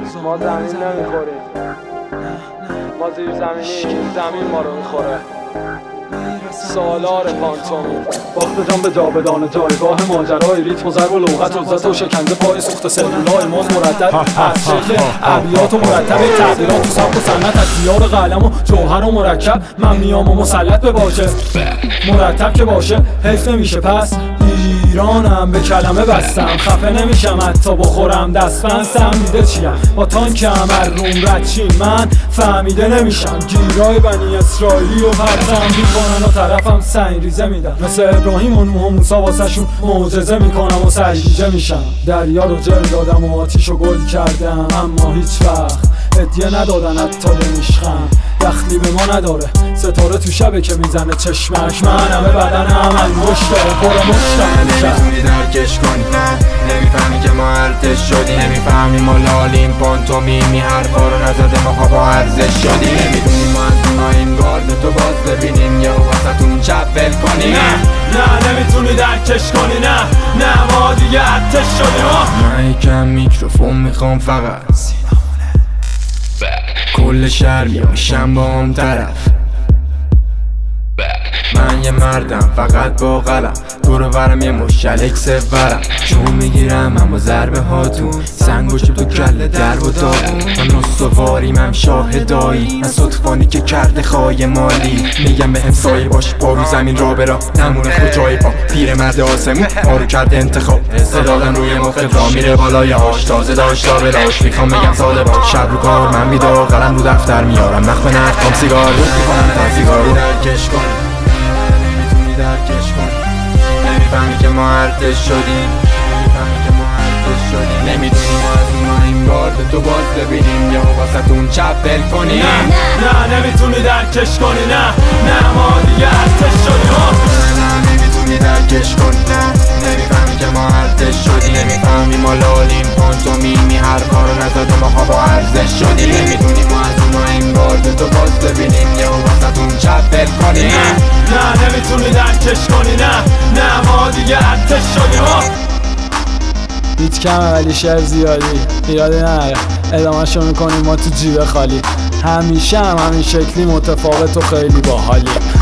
ما زمین نمیخوریم، ما زیر زمینی، زمین ما رو میخوره. سالار فانتومی باخت جان به جاودانه، جایگاه ماجرای ریتم و ضرب و لغت و عزت و شکنجه پای سوخت سلولای مغز مردد از شکل ابیات و مرتب تغییرات و سبک و صنعت، از دیار قلم و جوهر و مرکب. من میام و مسلط به باشه مرتب که باشه حیف نمیشه، پس ایرانم به کلمه بستم. خفه نمیشم حتی بخورم دستفن، سمیده چیم با تانک عمر روم ردچین. من فهمیده نمیشم گیرای بنی اسرائیلی و پرتم میکنن و طرفم سنگ ریزه میدن، مثل ابراهیم و نوح و موسی واسه شون معجزه میکنم و سرگیجه میشم. دریا رو جل دادم و آتیش و گل کردم، اما هیچ وقت هدیه ندادن حتی نمیشخم. دخلی به ما نداره ستاره تو شبه که میزنه چشمش، من همه بدنم انگشت داره پر مشتم. نمیتونی درکش کنی، نمیفهمی که ما ارتش شدی، نمیفهمی ما لالیم پانتومیمی، حرفا رو نزده ما با ارزش شدی. نمیدونی ما از اوناییم گارد تو باز ببینیم یا واسهتون چپ ول کنی. نه نمیتونی درکش کنی، نه ما دیگه ارتش شدیم. من یکم میکروفون میخوام فقط کل شهر میشم با هم طرف. من یه مردم فقط با قلم، دور ورم یه مشلک سفرم، چون میگیرم اما ضربه هاتون سنگوش تو کله در و داغون. من نصواریم هم شاهدایی، من صدفانی که کرده خواهی مالی. میگم به همسایه باش پا رو زمین را برا، نمونه خود جای پا پیر مرد آسمون ما رو کرده انتخاب. استعدادم روی مخت را میره بالای آش، تازه داشت تا بلاش میخوام بگم ساده باش. شب رو کار من بیدار، قلم رو دفتر میارم، نخ به نخ کام سیگار روز میکنم تا سیگار رو درکش کن. نمیتونی درکش کن، نمیفهمی که ما ارتش شدیم، نمیفهمی که ما ارتش شدیم. نمیدونی ما از اوناییم گارد تو باز ببینیم یا واسهتون چپ ول کنیم. نه نمیتونی درکش کنی، نه ما دیگه ارتش شدیم. نه نمیتونی درکش کنی، نمیفهمی که ما ارتش شدیم، نمیفهمی ما لالیم پانتومیمی، هر کارو نزده ما با ارزش شدیم. نمیدونی ما از اوناییم گارد تو باز ببینیم یا واسهتون چپ ول کنیم. نه نمیتونی درکش کنی، نه ما دیگه ارتش شدیم. بیت کمه ولی شعر زیادی، ایرادی نداره، ادامه‌شو میکنیم ما تو جیب خالی. همیشه هم همین شکلی متفاوت و خیلی باحالی.